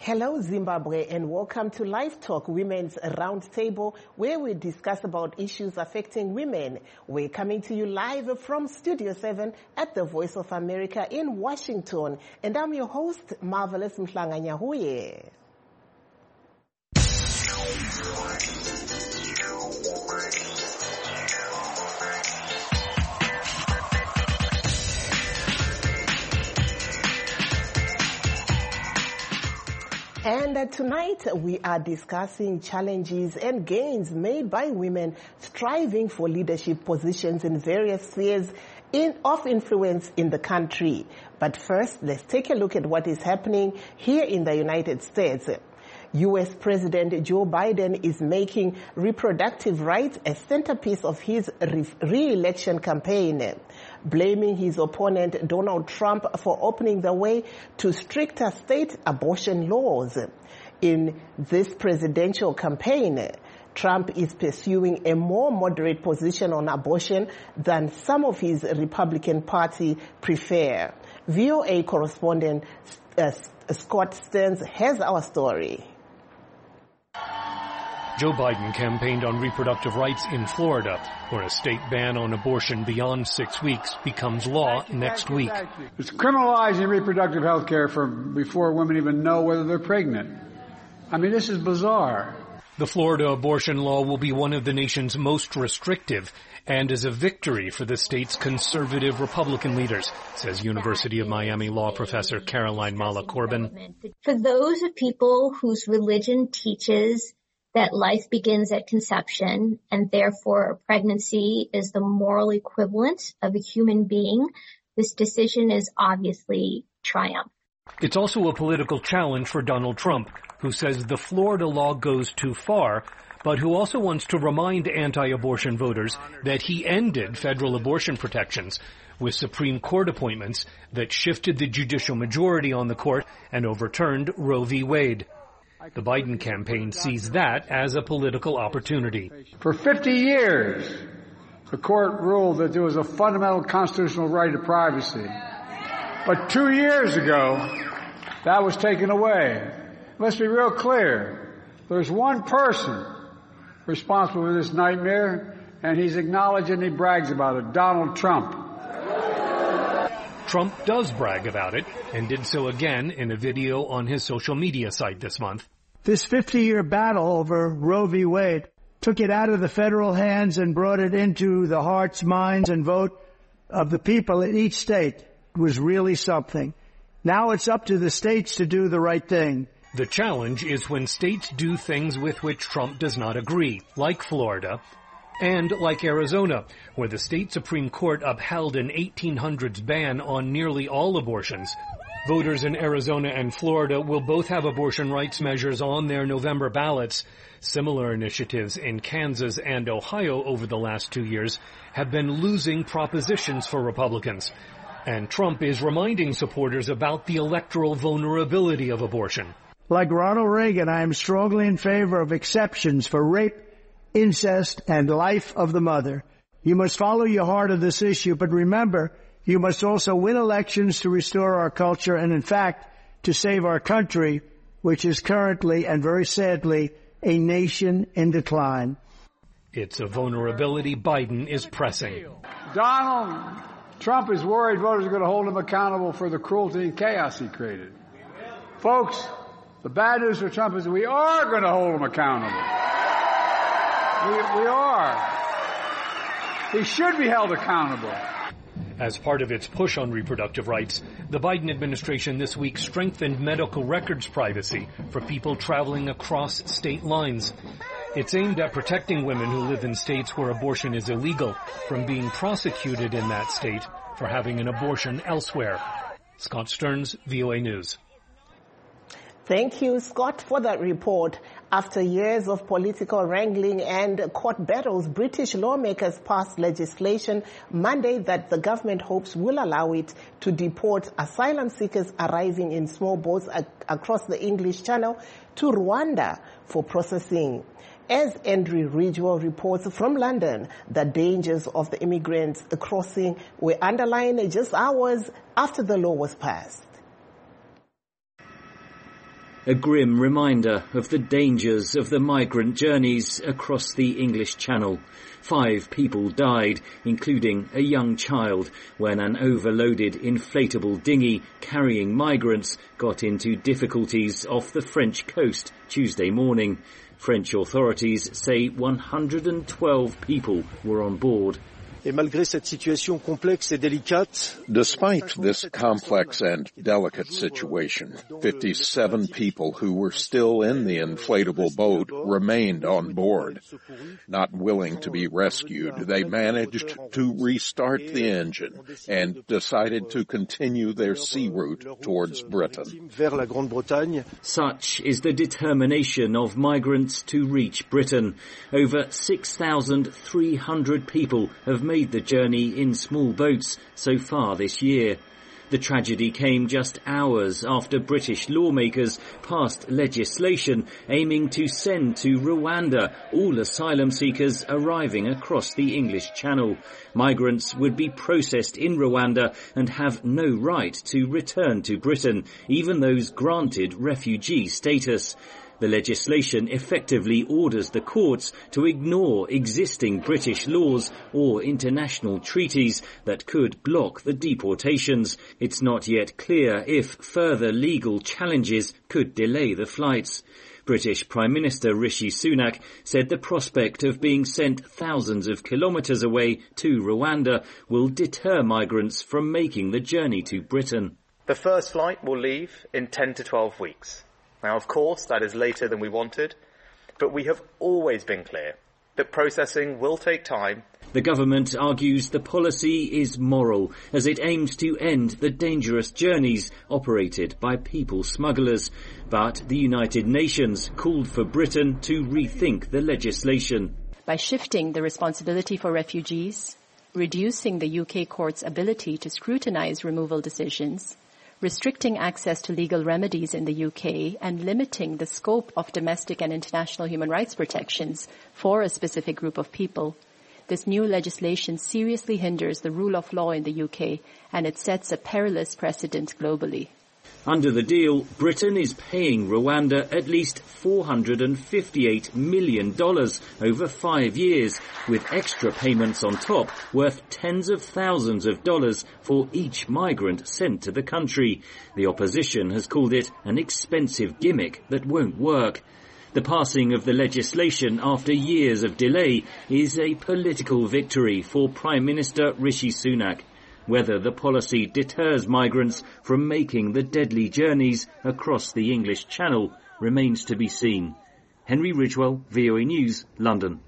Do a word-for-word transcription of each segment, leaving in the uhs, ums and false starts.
Hello Zimbabwe, and welcome to Live Talk Women's Roundtable, where we discuss about issues affecting women. We're coming to you live from Studio seven at the Voice of America in Washington, and I'm your host, Marvelous Mhlanganyahuye. And uh, tonight we are discussing challenges and gains made by women striving for leadership positions in various spheres in, of influence in the country. But first, let's take a look at what is happening here in the United States. U S President Joe Biden is making reproductive rights a centerpiece of his re-election campaign, blaming his opponent Donald Trump for opening the way to stricter state abortion laws. In this presidential campaign, Trump is pursuing a more moderate position on abortion than some of his Republican Party prefer. V O A correspondent uh, Scott Stearns has our story. Joe Biden campaigned on reproductive rights in Florida, where a state ban on abortion beyond six weeks becomes law next week. It's criminalizing reproductive health care for before women even know whether they're pregnant. I mean, this is bizarre. The Florida abortion law will be one of the nation's most restrictive and is a victory for the state's conservative Republican leaders, says University of Miami law professor Caroline Mala Corbin. For those of people whose religion teaches that life begins at conception and therefore a pregnancy is the moral equivalent of a human being, this decision is obviously triumph. It's also a political challenge for Donald Trump, who says the Florida law goes too far, but who also wants to remind anti-abortion voters that he ended federal abortion protections with Supreme Court appointments that shifted the judicial majority on the court and overturned Roe v. Wade. The Biden campaign sees that as a political opportunity. For fifty years, the court ruled that there was a fundamental constitutional right to privacy. But two years ago, that was taken away. Let's be real clear. There's one person responsible for this nightmare, and he's acknowledged and he brags about it, Donald Trump. Trump does brag about it, and did so again in a video on his social media site this month. This fifty-year battle over Roe v. Wade took it out of the federal hands and brought it into the hearts, minds, and vote of the people in each state. It was really something. Now it's up to the states to do the right thing. The challenge is when states do things with which Trump does not agree, like Florida, and like Arizona, where the state Supreme Court upheld an eighteen hundreds ban on nearly all abortions. Voters in Arizona and Florida will both have abortion rights measures on their November ballots. Similar initiatives in Kansas and Ohio over the last two years have been losing propositions for Republicans. And Trump is reminding supporters about the electoral vulnerability of abortion. Like Ronald Reagan, I am strongly in favor of exceptions for rape, incest, and life of the mother. You must follow your heart of this issue, but remember, you must also win elections to restore our culture and, in fact, to save our country, which is currently, and very sadly, a nation in decline. It's a vulnerability Biden is pressing. Donald Trump is worried voters are going to hold him accountable for the cruelty and chaos he created. Folks, the bad news for Trump is that we are going to hold him accountable. We, we are. He should be held accountable. As part of its push on reproductive rights, the Biden administration this week strengthened medical records privacy for people traveling across state lines. It's aimed at protecting women who live in states where abortion is illegal from being prosecuted in that state for having an abortion elsewhere. Scott Stearns, V O A News. Thank you, Scott, for that report. After years of political wrangling and court battles, British lawmakers passed legislation Monday that the government hopes will allow it to deport asylum seekers arriving in small boats ac- across the English Channel to Rwanda for processing. As Andrew Ridgewell reports from London, the dangers of the immigrants crossing were underlined just hours after the law was passed. A grim reminder of the dangers of the migrant journeys across the English Channel. Five people died, including a young child, when an overloaded inflatable dinghy carrying migrants got into difficulties off the French coast Tuesday morning. French authorities say one hundred twelve people were on board. Despite this complex and delicate situation, fifty-seven people who were still in the inflatable boat remained on board. Not willing to be rescued, they managed to restart the engine and decided to continue their sea route towards Britain. Such is the determination of migrants to reach Britain. Over six thousand three hundred people have made the journey in small boats so far this year. The tragedy came just hours after British lawmakers passed legislation aiming to send to Rwanda all asylum seekers arriving across the English Channel. Migrants would be processed in Rwanda and have no right to return to Britain, even those granted refugee status. The legislation effectively orders the courts to ignore existing British laws or international treaties that could block the deportations. It's not yet clear if further legal challenges could delay the flights. British Prime Minister Rishi Sunak said the prospect of being sent thousands of kilometres away to Rwanda will deter migrants from making the journey to Britain. The first flight will leave in ten to twelve weeks. Now, of course, that is later than we wanted, but we have always been clear that processing will take time. The government argues the policy is moral, as it aims to end the dangerous journeys operated by people smugglers. But the United Nations called for Britain to rethink the legislation. By shifting the responsibility for refugees, reducing the U K court's ability to scrutinise removal decisions, restricting access to legal remedies in the U K and limiting the scope of domestic and international human rights protections for a specific group of people. This new legislation seriously hinders the rule of law in the U K, and it sets a perilous precedent globally. Under the deal, Britain is paying Rwanda at least four hundred fifty-eight million dollars over five years, with extra payments on top worth tens of thousands of dollars for each migrant sent to the country. The opposition has called it an expensive gimmick that won't work. The passing of the legislation after years of delay is a political victory for Prime Minister Rishi Sunak. Whether the policy deters migrants from making the deadly journeys across the English Channel remains to be seen. Henry Ridgewell, V O A News, London.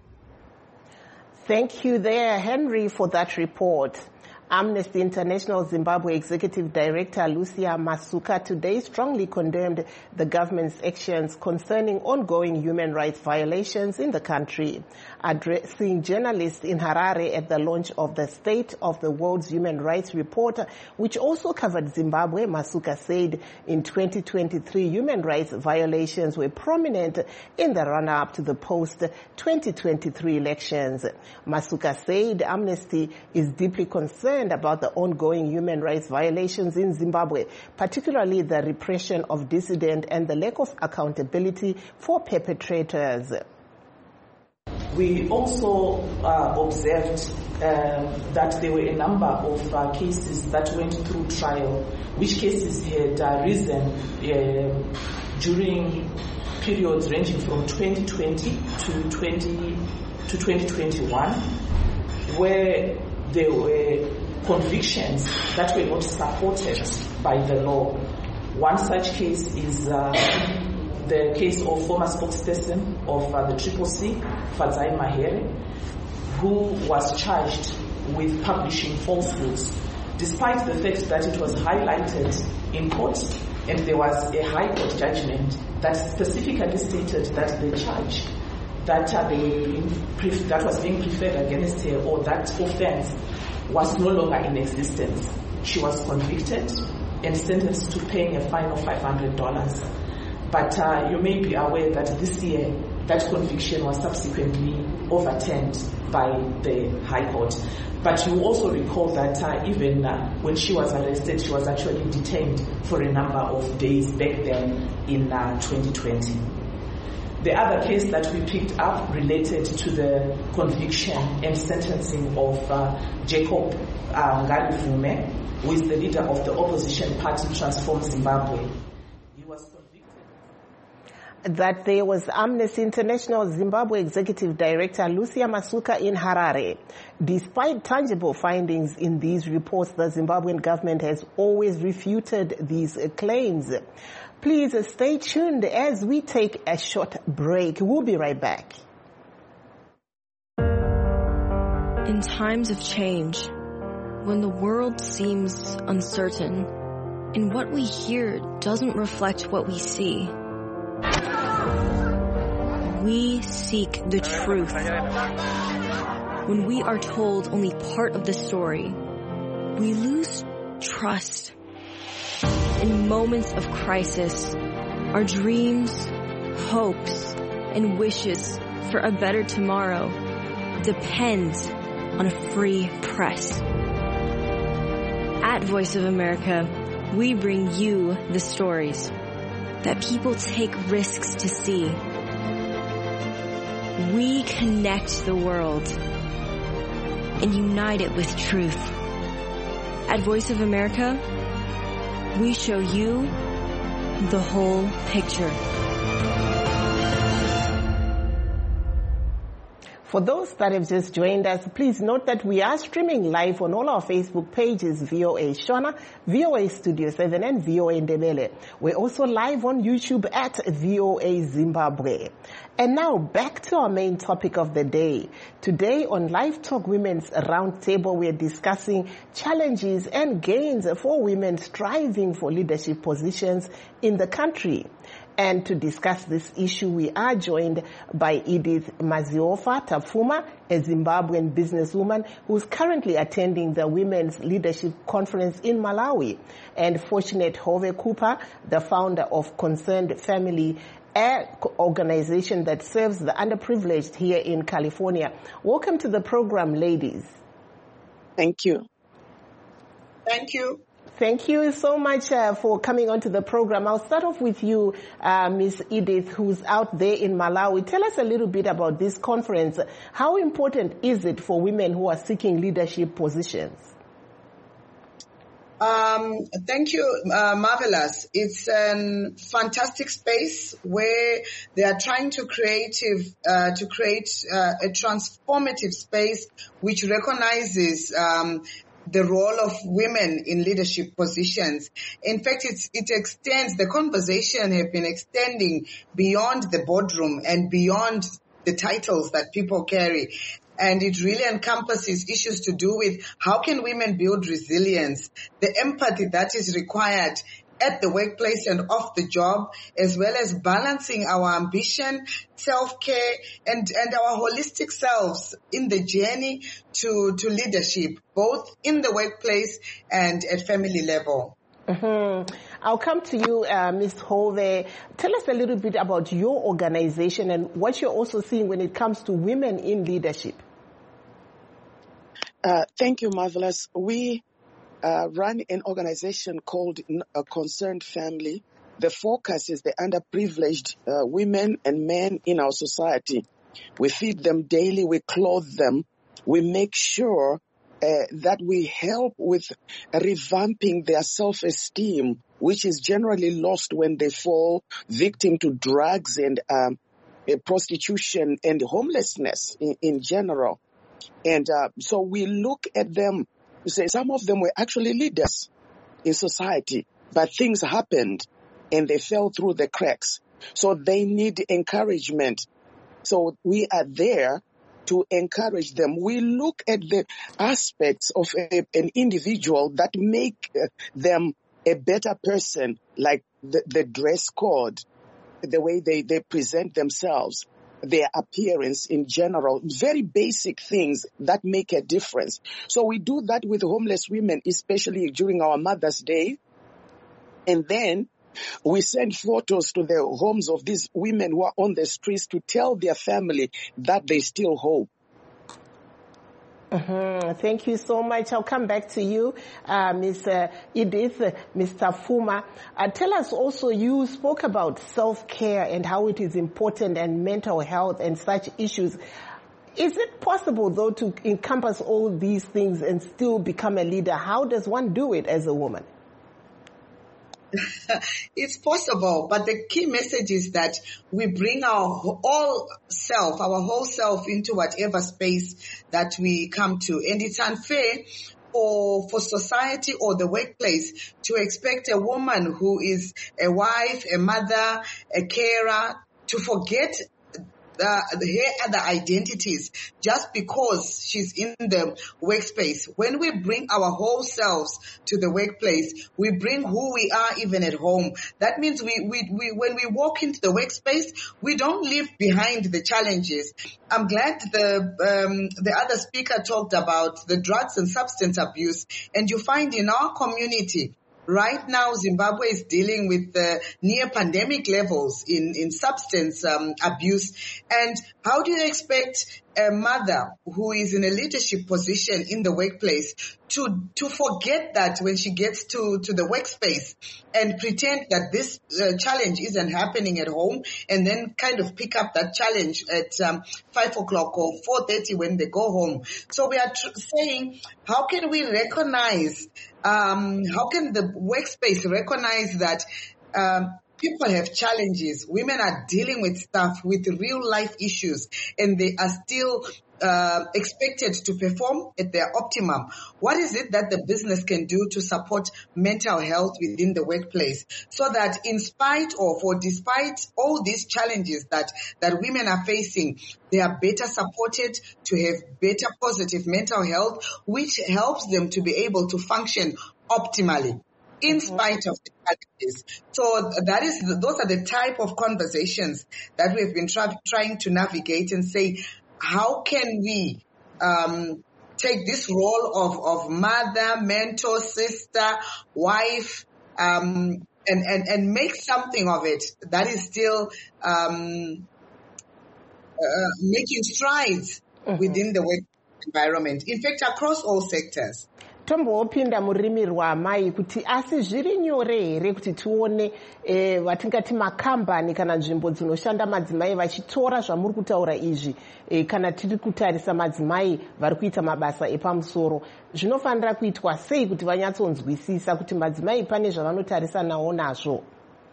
Thank you there, Henry, for that report. Amnesty International Zimbabwe Executive Director Lucia Masuka today strongly condemned the government's actions concerning ongoing human rights violations in the country. Addressing journalists in Harare at the launch of the State of the World's Human Rights Report, which also covered Zimbabwe, Masuka said in twenty twenty-three human rights violations were prominent in the run-up to the post twenty twenty-three elections. Masuka said Amnesty is deeply concerned about the ongoing human rights violations in Zimbabwe, particularly the repression of dissidents and the lack of accountability for perpetrators. We also uh, observed um, that there were a number of uh, cases that went through trial, which cases had uh, risen uh, during periods ranging from twenty twenty to twenty to twenty twenty-one, where there were convictions that were not supported by the law. One such case is uh, the case of former spokesperson of uh, the Triple C, Fadzai Mahere, who was charged with publishing falsehoods, despite the fact that it was highlighted in court and there was a High Court judgment that specifically stated that the charge that, uh, they were being, that was being preferred against her, or that offense, was no longer in existence. She was convicted and sentenced to paying a fine of five hundred dollars. But uh, you may be aware that this year that conviction was subsequently overturned by the High Court. But you also recall that uh, even uh, when she was arrested, she was actually detained for a number of days back then in uh, twenty twenty. The other case that we picked up related to the conviction and sentencing of uh, Jacob uh, Ngalivume, who is the leader of the opposition party Transform Zimbabwe. He was convicted. That there was Amnesty International Zimbabwe Executive Director Lucia Masuka in Harare. Despite tangible findings in these reports, the Zimbabwean government has always refuted these claims. Please stay tuned as we take a short break. We'll be right back. In times of change, when the world seems uncertain, and what we hear doesn't reflect what we see, we seek the truth. When we are told only part of the story, we lose trust. In moments of crisis, our dreams, hopes, and wishes for a better tomorrow depend on a free press. At Voice of America, we bring you the stories that people take risks to see. We connect the world and unite it with truth. At Voice of America, we show you the whole picture. For those that have just joined us, please note that we are streaming live on all our Facebook pages, V O A Shona, V O A Studio seven, and V O A Ndebele. We're also live on YouTube at V O A Zimbabwe. And now back to our main topic of the day. Today on Live Talk Women's Roundtable, we're discussing challenges and gains for women striving for leadership positions in the country. And to discuss this issue, we are joined by Edith Maziofa Tafuma, a Zimbabwean businesswoman who's currently attending the Women's Leadership Conference in Malawi, and Fortunate Hove Cooper, the founder of Concerned Family, an organization that serves the underprivileged here in California. Welcome to the program, ladies. Thank you. Thank you. Thank you so much uh, for coming onto the program. I'll start off with you, uh, Miss Edith, who's out there in Malawi. Tell us a little bit about this conference. How important is it for women who are seeking leadership positions? Um, thank you, uh, Marvelous. It's a fantastic space where they are trying to creative uh, to create uh, a transformative space which recognizes um, the role of women in leadership positions. In fact, it's, it extends, the conversation have been extending beyond the boardroom and beyond the titles that people carry. And it really encompasses issues to do with how can women build resilience, the empathy that is required at the workplace and off the job, as well as balancing our ambition, self-care, and, and our holistic selves in the journey to, to leadership, both in the workplace and at family level. Mm-hmm. I'll come to you, uh, Miz Hove. Tell us a little bit about your organization and what you're also seeing when it comes to women in leadership. Uh, thank you, Marvelous. We Uh, run an organization called uh, Concerned Family. The focus is the underprivileged uh, women and men in our society. We feed them daily, we clothe them, we make sure uh, that we help with revamping their self-esteem, which is generally lost when they fall victim to drugs and um, uh, prostitution and homelessness in, in general. And uh, so we look at them. You say some of them were actually leaders in society, but things happened and they fell through the cracks. So they need encouragement. So we are there to encourage them. We look at the aspects of a, an individual that make uh, them a better person, like the, the dress code, the way they, they present themselves, their appearance in general, very basic things that make a difference. So we do that with homeless women, especially during our Mother's Day. And then We send photos to the homes of these women who are on the streets to tell their family that they still hope. Mm-hmm. Thank you so much. I'll come back to you, uh, Miz Uh, Edith, uh, Mister Fuma. Uh, tell us also, you spoke about self-care and how it is important, and mental health and such issues. Is it possible, though, to encompass all these things and still become a leader? How does one do it as a woman? It's possible, but the key message is that we bring our all self, our whole self into whatever space that we come to. And it's unfair for, for society or the workplace to expect a woman who is a wife, a mother, a carer to forget Uh, her other identities just because she's in the workspace. When we bring our whole selves to the workplace, we bring who we are even at home. That means we, we, we when we walk into the workspace, we don't leave behind the challenges. I'm glad the um, the other speaker talked about the drugs and substance abuse, and you find in our community right now, Zimbabwe is dealing with uh, near pandemic levels in, in substance um, abuse. And how do you expect a mother who is in a leadership position in the workplace to, to forget that when she gets to, to the workspace and pretend that this uh, challenge isn't happening at home, and then kind of pick up that challenge at um, five o'clock or four thirty when they go home? So we are tr- saying, how can we recognize Um, how can the workspace recognize that um, people have challenges? Women are dealing with stuff, with real life issues, and they are still uh, expected to perform at their optimum. What is it that the business can do to support mental health within the workplace, so that in spite of or despite all these challenges that, that women are facing, they are better supported to have better positive mental health, which helps them to be able to function optimally in spite of the challenges. So that is, those are the type of conversations that we've been tra- trying to navigate and say, how can we um, take this role of, of mother, mentor, sister, wife, um, and, and, and make something of it that is still um, uh, making strides mm-hmm. within the work environment, in fact, across all sectors. Tombopinda murimi rwamai kuti asi zviri nyore here kuti tione eh, vatingati makambani kana nzvimbo dzinoshanda madzimai vachitora zvamuri kutaura izvi eh, kana tiri kutarisa madzimai vari kuita mabasa epamusoro, zvinofanira kuitwa sei kuti vanyatsonzwisisa kuti madzimai pane zvavanotarisa nawo nazvo?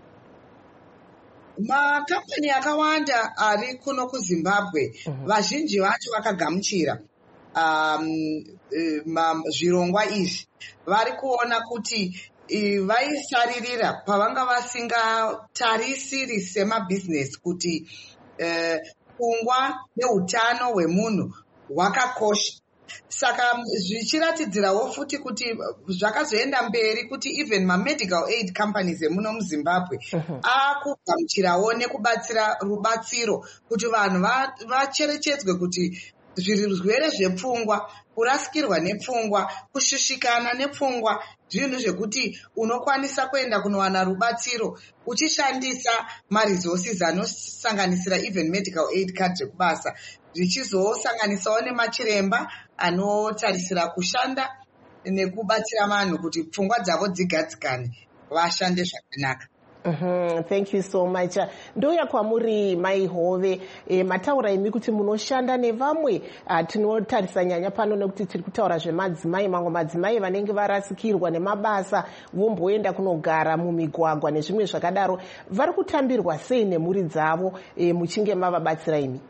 Makambani akawanda ari kuno kuZimbabwe vazhinji vacho vakagamuchira Um, um, zvirongwa izvi vari kuona kuti uh, vaisaririra pavanga vasingatarisiri semabhizinesi kuti pfungwa uh, neutano hwemunhu hwakakosha. Saka zvichiratidzirawo futi kuti zvakazoenda mberi kuti even ma-medical aid companies emuno muZimbabwe akugamuchirawo nekubatsira rubatsiro kuti vanhu vacherechedzwe kuti zvirwere zvepfungwa, kurasikirwa nepfungwa, kushushikana nepfungwa, zvinhu zvekuti unokwanisa kuenda kunowana rubatsiro uchishandisa ma-resources anosanganisira even medical aid card rekubasa, zvichizosanganisawo nemachiremba anotarisira kushanda nekubatsira vanhu kuti pfungwa dzavo dzigadzikane vashande zvakanaka. Mm-hmm. Thank you so much. Ndoya kwamuri Mai Hove, e, mataura imi kuti munoshanda nevamwe uh, tinotarisa nyanya pano nekuti tiri kutaura zvemadzimai, mamwe madzimai vanenge varasikirwa nemabasa vomboenda kunogara mumigwagwa nezvimwe zvakadaro, vari kutambirwa sei nemhuri dzavo e, muchinge mavabatsira imi?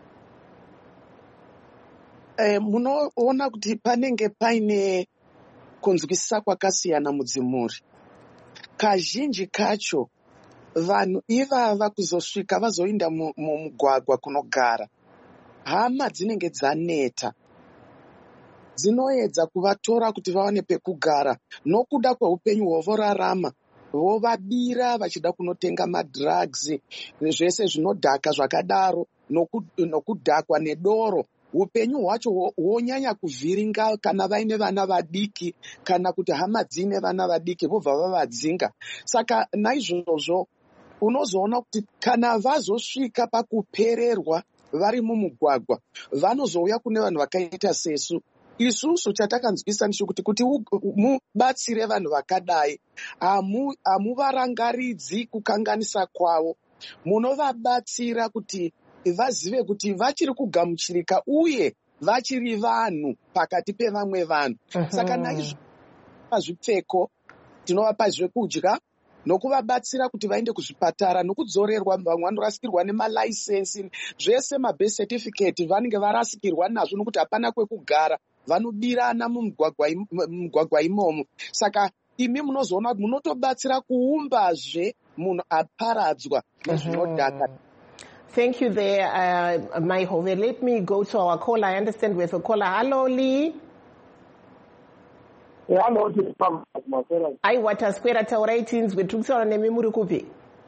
E, munoona kuti panenge paine kunzwisisa kwakasiyana mudzimhuri. Kazhinji kacho vanhu ivava kuzosvika vazoinda mumugwagwa kunogara, hama dzinenge dzaneta, dzinoedza kuvatora kuti vawane pekugara nokuda kweupenyu hwovorarama, vovabira vachida kunotenga madrugs, zvese zvinodhaka zvakadaro, nokudhakwa nedoro upenyu hwacho hwonyanya kuvhiringa kana vaine vana vadiki kana kuti hama dzine vana vadiki vobva vavadzinga. Saka naizvozvo unozoona kuti kana vazosvika pakupererwa vari mumugwagwa vanozouya kune vanhu vakaita sesu. Isusu chatakanzwisa ndechekuti kuti mubatsire vanhu vakadai hamuvarangaridzi kukanganisa kwavo, munovabatsira kuti vazive kuti vachiri kugamuchirika uye vachiri vanhu pakati pevamwe vanhu. Saka naizvo pazvipfeko tinovapa zvekudya nokuvabatsira kuti vaende kuzvipatara nokudzorerwa. Vamwe vanorasikirwa nemalaisensi, zvese mabirth certificate vanenge varasikirwa nazvo nokuti hapana kwekugara, vanodirana mumugwagwa imomo. Saka imi munozoona kuti munotobatsira kuumbazve munhu aparadzwa nezvinodhaka. Thank you there, uh, Maihove. Let me go to our caller. I understand we have a caller. Hello, Lee. Yeah, hello. Ai wataswera taurai tinzwe tiri kutaura nemi muri kupi?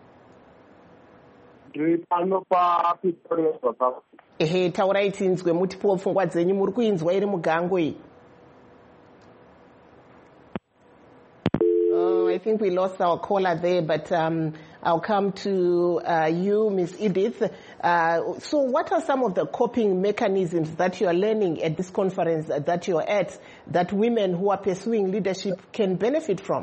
Ndiri pano paPretoria South Africa. Ehe, taurai tinzwe mutipowo pfungwa dzenyu, muri kuinzwa iri mugango iyi? Oh, I think we lost our caller there, but um, I'll come to uh, you, Miss Edith. Uh, so what are some of the coping mechanisms that you are learning at this conference that you're at that women who are pursuing leadership can benefit from?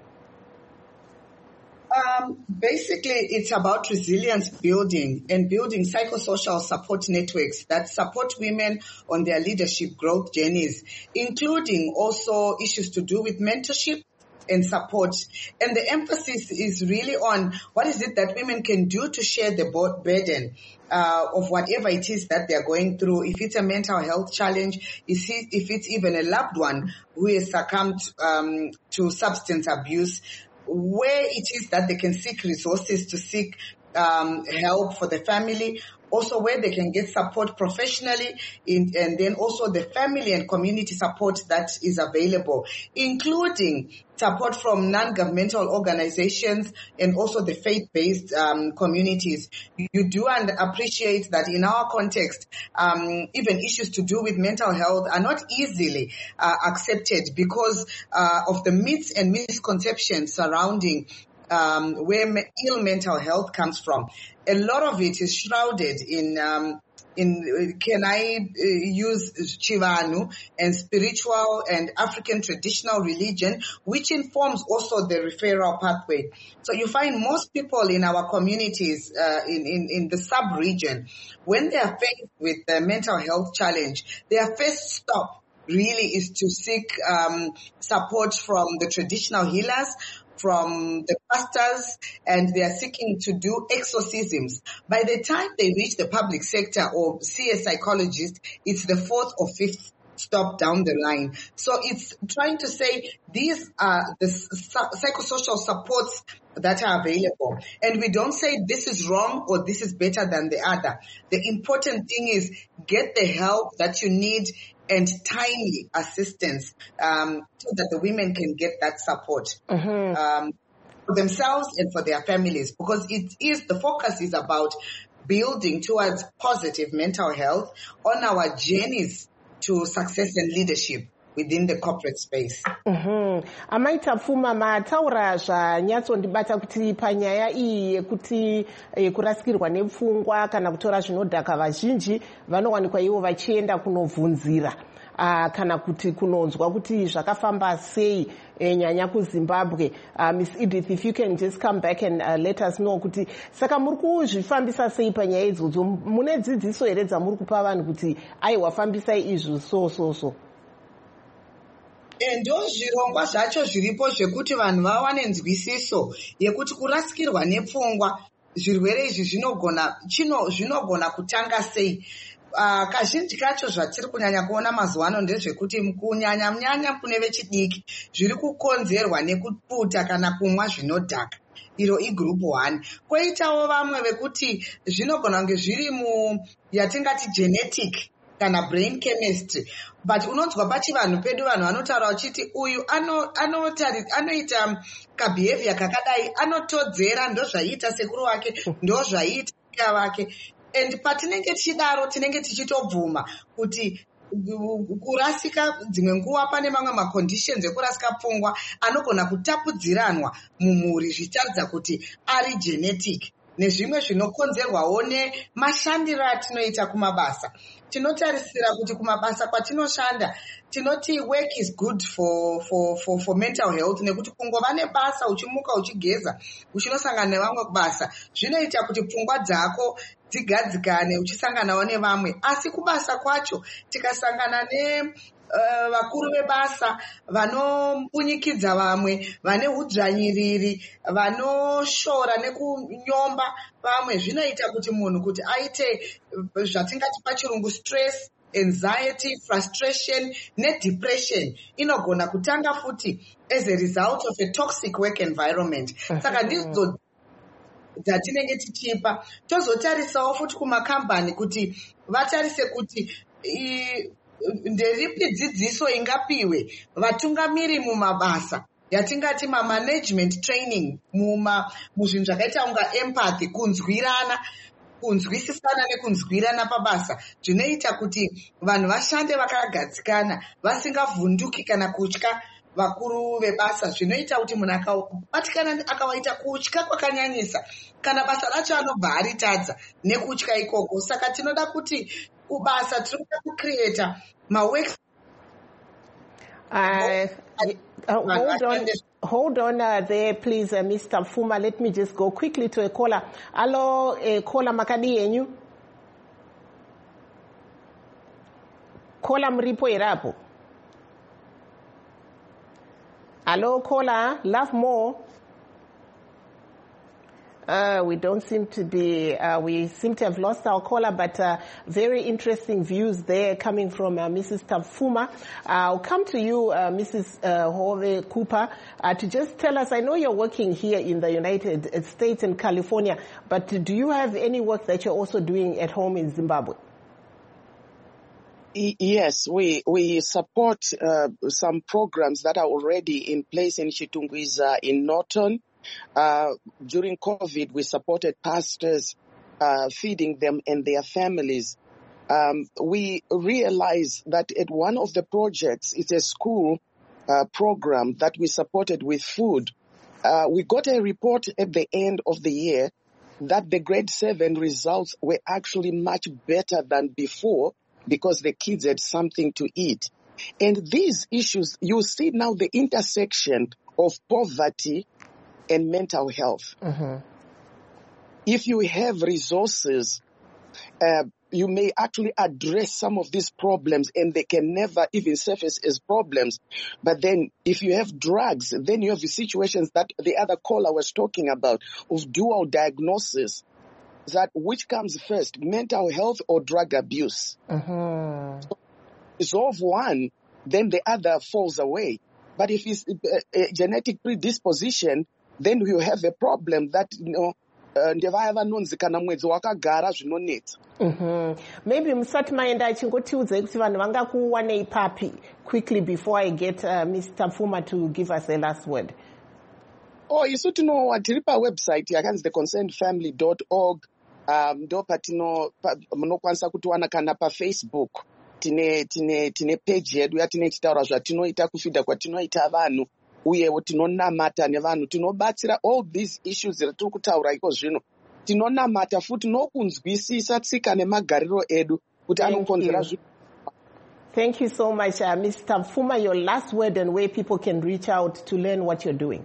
Um, basically, it's about resilience building and building psychosocial support networks that support women on their leadership growth journeys, including also issues to do with mentorship and support. And the emphasis is really on what is it that women can do to share the burden uh, of whatever it is that they're going through. If it's a mental health challenge, if it's even a loved one who has succumbed um, to substance abuse, where it is that they can seek resources to seek um, help for the family, also where they can get support professionally, in, and then also the family and community support that is available, including support from non-governmental organizations and also the faith-based um, communities. You do and appreciate that in our context, um, even issues to do with mental health are not easily uh, accepted because uh, of the myths and misconceptions surrounding Um, where me- ill mental health comes from. A lot of it is shrouded in, um, in, can I uh, use Chivanu and spiritual and African traditional religion, which informs also the referral pathway. So you find most people in our communities, uh, in, in, in the sub-region, when they are faced with a mental health challenge, their first stop really is to seek um, support from the traditional healers, from the pastors, and they are seeking to do exorcisms. By the time they reach the public sector or see a psychologist, it's the fourth or fifth stop down the line. So it's trying to say these are the psychosocial supports that are available. And we don't say this is wrong or this is better than the other. The important thing is get the help that you need and timely assistance um, so that the women can get that support mm-hmm. um, for themselves and for their families, because it is the focus is about building towards positive mental health on our journeys to success and leadership within the corporate space. Mm-hmm. Amaita Pfuma mataura zvanyatsondibata kuti panyaya iyi yekuti kurasikirwa nepfungwa kana kutora zvinodhaka vazhinji vanowanikwa ivo vachienda kunovhunzira uh, kana kuti kunonzwa kuti zvakafamba sei nyanya kuZimbabwe. uh, Miss Edith, if you can just come back and uh, let us know kuti saka muri kuzvifambisa sei panyaya idzodzo, mune dzidziso here dzamuri kupa vanhu kuti aiwa fambisai izvo so so so? Ndo zvirongwa zvacho zviripo zvekuti vanhu vawane nzwisiso yekuti kurasikirwa nepfungwa zvirwere izvi zvinogona chino zvinogona kutanga sei. Uh, kazhinji kacho zvatiri kunyanya kuona mazuva ano ndezvekuti kunyanya munyanya kune vechidiki zviri kukonzerwa nekuputa kana kumwa zvinodhaka. Iro igroup one. Koitawo vamwe vekuti zvinogona kunge zviri mu yatingati genetic kana brain chemistry, but unonzwa pachivanhu pedu vanhu vanotaura uchiti uyu anoita ano kabehavior kakadai, anotodzera ndo zvaiita sekuru wake, ndo zvaiita mbuya wake. and patinenge tichidaro tinenge tichitobvuma kuti kurasika dzimwe nguva pane mamwe maconditions ekurasika pfungwa anogona kutapudziranwa mumhuri zvichitaridza kuti ari genetic nezvimwe zvinokonzerwawo nemashandiro atinoita kumabasa. Tinotarisira kuti kumabasa kwatinoshanda tinoti work is good for, for, for, for mental health nekuti kungova nebasa uchimuka uchigeza uchinosangana nevamwe kubasa zvinoita kuti pfungwa dzako dzigadzikane uchisanganawo nevamwe, asi kubasa kwacho tikasangana ne uh, vakuru vebasa vanobunyikidza vamwe, vane udzvanyiriri, vanoshora nekunyomba vamwe, zvinoita kuti munhu kuti aite zvatingati pachirungu stress, anxiety, frustration nedepression inogona kutanga futi as a result of a toxic work environment. Saka ndidzo dzatinenge tichipa. Tozotarisawo futi kumakambani kuti vatarise kuti nderipi dzidziso ingapiwe vatungamiri mumabasa yatingati mamanagement training muma muzvinhu zvakaita unga empathy, kunzwirana kunzwisisana nekunzwirana pabasa zvinoita kuti vanhu vashande vakagadzikana vasingavhunduki kana kutya vakuru vebasa, zvinoita kuti munhu akabatikana akawaita kutya kwakanyanyisa kana basa racho anobva aritadza nekutya ikoko. Saka tinoda kuti kubasa tinoda kucreata mawork. Uh, uh, hold on, hold on uh, there, please, uh, Mister Fuma. Let me just go quickly to a caller. Hello, uh, caller makadi yenyu. Caller mripo irapo. Hello, caller, love more. Uh, we don't seem to be, uh, we seem to have lost our caller, but uh, very interesting views there coming from uh, Missus Tafuma. Uh, I'll come to you, uh, Missus Uh, Hove Cooper, uh, to just tell us, I know you're working here in the United States and California, but do you have any work that you're also doing at home in Zimbabwe? Yes, we we support uh, some programs that are already in place in Chitungwiza, in Norton. Uh, during COVID, we supported pastors, uh, feeding them and their families. Um, we realized that at one of the projects, it's a school uh, program that we supported with food. Uh, we got a report at the end of the year that the grade seven results were actually much better than before because the kids had something to eat. And these issues, you see now the intersection of poverty and mental health. Mm-hmm. If you have resources, uh, you may actually address some of these problems and they can never even surface as problems. But then if you have drugs, then you have the situations that the other caller was talking about of dual diagnosis. That which comes first, mental health or drug abuse? Mm-hmm. So resolve one, then the other falls away. But if it's a, a genetic predisposition, then you have a problem that, you know, mm-hmm. Maybe msati maenda chingotiudze kuti vanhu vangakuwanei papi quickly before I get uh, Mister Fuma to give us a last word. Oh, isu tino tiri pa website yakanzi the concerned family dot org. Um, ndo patino munokwanisa kutiwana kana pa Facebook tine tine tine page yedu yatine chitaura zvatinoita kufida kwatinoita vanhu uyewo tinonamata nevanhu tinobatsira all these issues retiri kutaura iko zvino tinonamata futi nokunzwisisa tsika nemagariro edu kuti anokonzera zvi. Thank you so much, uh, Mister Fuma. Your last word and where people can reach out to learn what you're doing.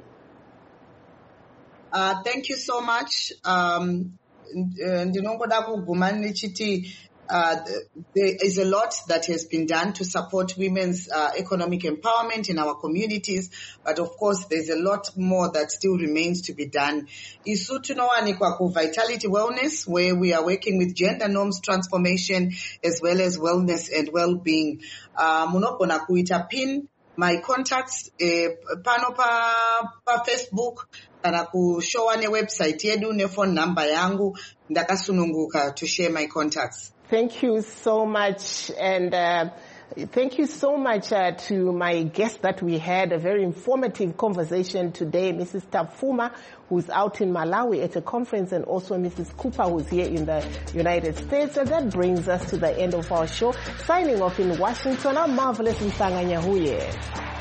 Uh, thank you so much. Um, ndinongoda kuguma ndichiti uh, there is a lot that has been done to support women's uh, economic empowerment in our communities, but of course there's a lot more that still remains to be done. Isu tunowanikwa ku Vitality Wellness, where we are working with gender norms transformation as well as wellness and well-being. Uh, munogona kuita pin my contacts eh, pano pa, pa Facebook kana kushowa ne website yedu ne phone number yangu ndakasununguka to share my contacts. Thank you so much, and uh, Thank you so much uh, to my guest that we had a very informative conversation today, Missus Tafuma, who's out in Malawi at a conference, and also Missus Cooper, who's here in the United States. And that brings us to the end of our show. Signing off in Washington, I'm Marvelous Msanganya Huye.